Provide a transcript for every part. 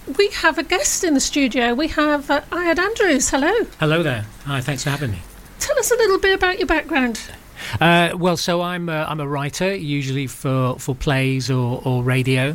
we have a guest in the studio. We have Ayad Andrews. Hello. Hello there. Hi, thanks for having me. Tell us a little bit about your background. So I'm a writer, usually for plays or radio,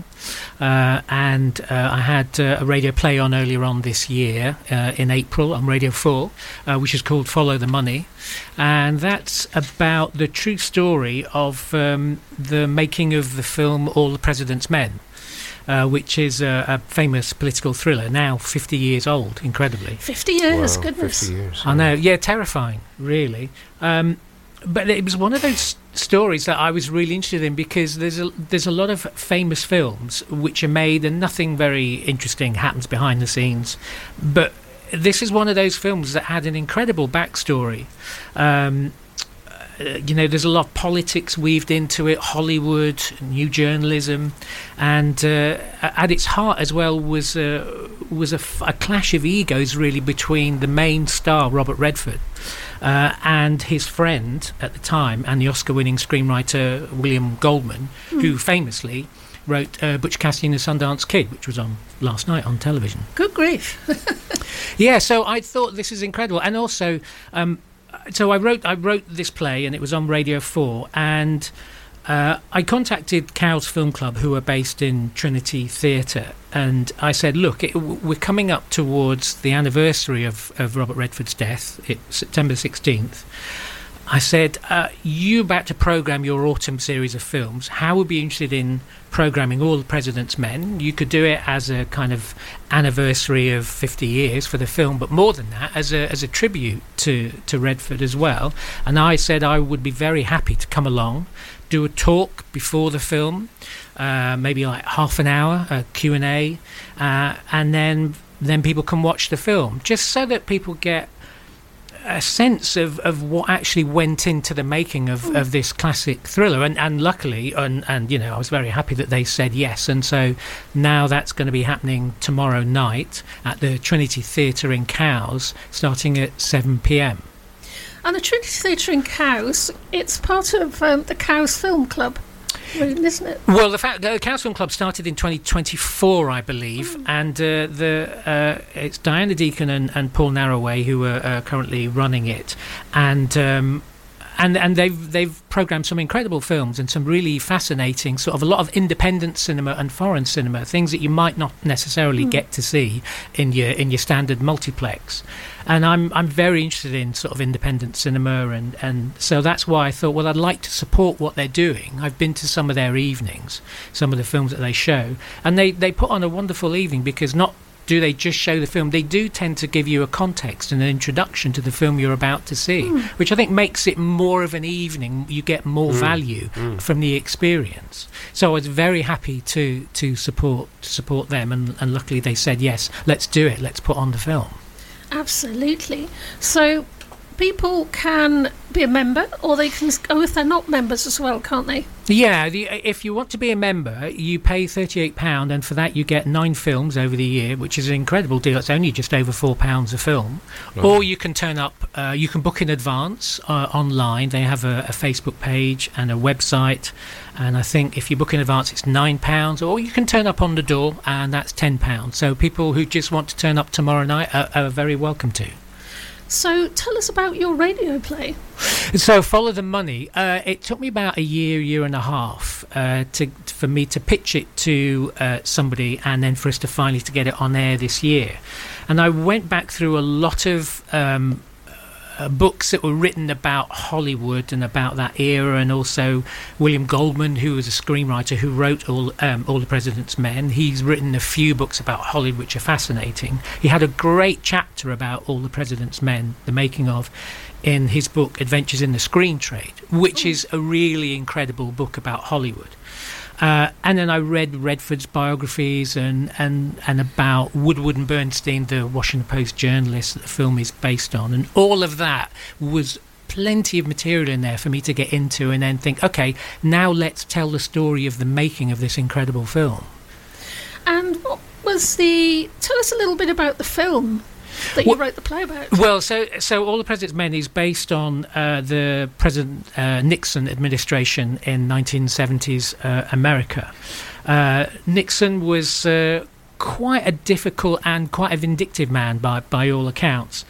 and I had a radio play on earlier on this year in April on Radio 4, which is called Follow the Money, and that's about the true story of the making of the film All the President's Men. Which is a famous political thriller, now 50 years old, incredibly. 50 years, wow, goodness. 50 years. I know, yeah, terrifying, really. But it was one of those stories that I was really interested in because there's a lot of famous films which are made and nothing very interesting happens behind the scenes. But this is one of those films that had an incredible backstory. There's a lot of politics weaved into it, Hollywood, new journalism, and at its heart as well was a clash of egos really between the main star Robert Redford and his friend at the time, and the Oscar-winning screenwriter William Goldman, who famously wrote Butch Cassidy and the Sundance Kid, which was on last night on television. Good grief. Yeah, so I thought this is incredible, and also. So I wrote this play, and it was on Radio 4, and I contacted Cowes Film Club, who are based in Trinity Theatre, and I said, look, we're coming up towards the anniversary of Robert Redford's death. It's September 16th. I said, you're about to programme your autumn series of films. How would be interested in programming All the President's Men? You could do it as a kind of anniversary of 50 years for the film, but more than that, as a tribute to Redford as well. And I said I would be very happy to come along, do a talk before the film, maybe like half an hour, a Q&A, and then people can watch the film, just so that people get a sense of what actually went into the making of this classic thriller, and luckily, and I was very happy that they said yes, and so now that's going to be happening tomorrow night at the Trinity Theatre in Cowes, starting at 7 p.m. And the Trinity Theatre in Cowes, it's part of the Cowes Film Club, isn't it? Well, the Cowes Film Club started in 2024, I believe, and it's Diana Deacon and Paul Narroway who are currently running it, and they've programmed some incredible films and some really fascinating sort of a lot of independent cinema and foreign cinema, things that you might not necessarily get to see in your standard multiplex. And I'm very interested in sort of independent cinema, and so that's why I thought, well, I'd like to support what they're doing. I've been to some of their evenings, some of the films that they show, and they put on a wonderful evening, because not do they just show the film, they do tend to give you a context and an introduction to the film you're about to see, which I think makes it more of an evening. You get more value from the experience. So I was very happy to support them, and luckily they said yes, let's do it, let's put on the film. Absolutely. So people can be a member, or they can go if they're not members as well, can't they? Yeah, if you want to be a member, you pay £38, and for that you get 9 films over the year, which is an incredible deal. It's only just over £4 a film. Right. Or you can turn up, you can book in advance online. They have a Facebook page and a website, and I think if you book in advance it's £9, or you can turn up on the door, and that's £10. So people who just want to turn up tomorrow night are very welcome to. So tell us about your radio play. So Follow the Money. It took me about a year and a half for me to pitch it to somebody, and then for us to finally to get it on air this year. And I went back through a lot of books that were written about Hollywood and about that era, and also William Goldman, who was a screenwriter who wrote All the President's Men. He's written a few books about Hollywood which are fascinating. He had a great chapter about All the President's Men, the making of, in his book Adventures in the Screen Trade, which is a really incredible book about Hollywood. And then I read Redford's biographies and about Woodward and Bernstein, the Washington Post journalists that the film is based on, and all of that was plenty of material in there for me to get into, and then think, okay, now let's tell the story of the making of this incredible film. And what was tell us a little bit about the film that you wrote the play about. Well, so All the President's Men is based on the President Nixon administration in 1970s America. Nixon was quite a difficult and quite a vindictive man by all accounts.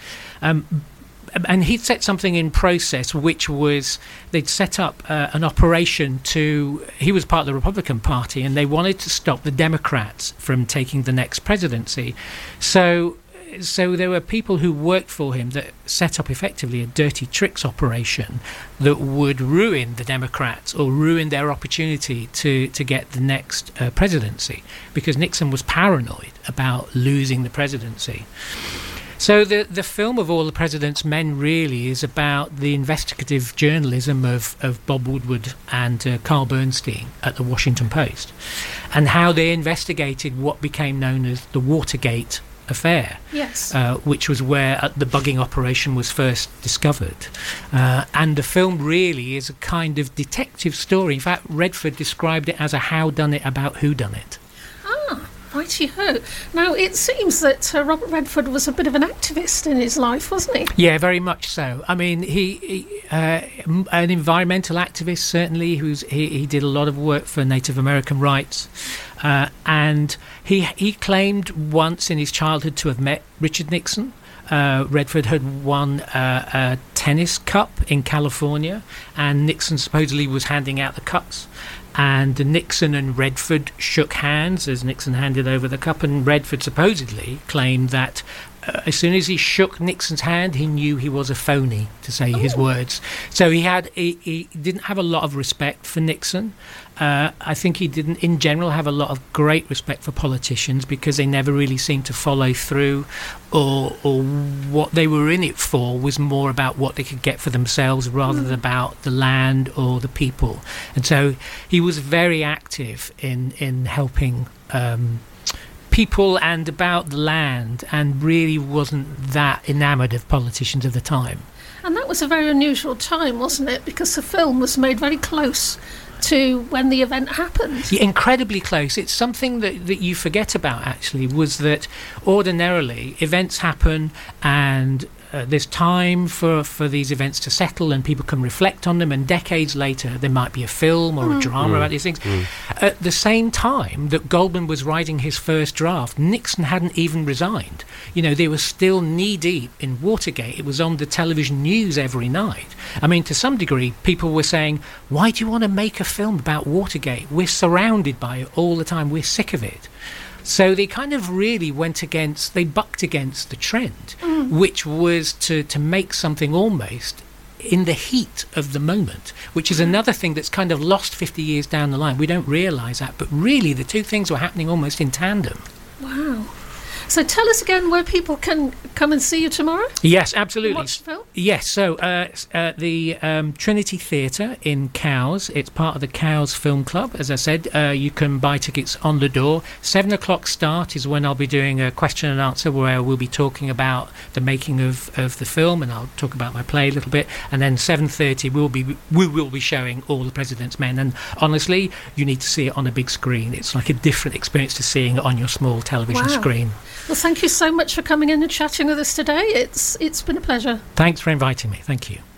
And he'd set something in process, which was they'd set up an operation he was part of the Republican Party, and they wanted to stop the Democrats from taking the next presidency. So there were people who worked for him that set up effectively a dirty tricks operation that would ruin the Democrats or ruin their opportunity to get the next presidency, because Nixon was paranoid about losing the presidency. So the film of All the President's Men really is about the investigative journalism of Bob Woodward and Carl Bernstein at the Washington Post, and how they investigated what became known as the Watergate affair, yes, which was where the bugging operation was first discovered. And the film really is a kind of detective story. In fact, Redford described it as a whodunit about whodunit. Righty-ho. Now, it seems that Robert Redford was a bit of an activist in his life, wasn't he? Yeah, very much so. I mean, he an environmental activist, certainly. He did a lot of work for Native American rights. And he claimed once in his childhood to have met Richard Nixon. Redford had won a tennis cup in California, and Nixon supposedly was handing out the cups. And Nixon and Redford shook hands as Nixon handed over the cup, and Redford supposedly claimed that as soon as he shook Nixon's hand, he knew he was a phony, to say his words. So he didn't have a lot of respect for Nixon. I think he didn't, in general, have a lot of great respect for politicians, because they never really seemed to follow through, or what they were in it for was more about what they could get for themselves rather than about the land or the people. And so he was very active in helping people and about the land, and really wasn't that enamoured of politicians of the time. And that was a very unusual time, wasn't it? Because the film was made very close to when the event happened. Yeah, incredibly close. It's something that you forget about, actually, was that ordinarily events happen and there's time for these events to settle and people can reflect on them, and decades later there might be a film or a drama about these things. At the same time that Goldman was writing his first draft, Nixon hadn't even resigned. You know, they were still knee-deep in Watergate. It was on the television news every night. I mean, to some degree, people were saying, why do you want to make a film about Watergate? We're surrounded by it all the time. We're sick of it. So they kind of really they bucked against the trend, which was to make something almost in the heat of the moment, which is another thing that's kind of lost 50 years down the line. We don't realise that, but really the two things were happening almost in tandem. Wow. So tell us again where people can come and see you tomorrow. Yes, absolutely. Watch the film? Yes, so the Trinity Theatre in Cowes. It's part of the Cowes Film Club. As I said, you can buy tickets on the door. 7 o'clock start is when I'll be doing a question and answer, where we'll be talking about the making of the film, and I'll talk about my play a little bit. And then 7:30 we will be showing All the President's Men. And honestly, you need to see it on a big screen. It's like a different experience to seeing it on your small television screen. Well, thank you so much for coming in and chatting with us today. It's been a pleasure. Thanks for inviting me. Thank you.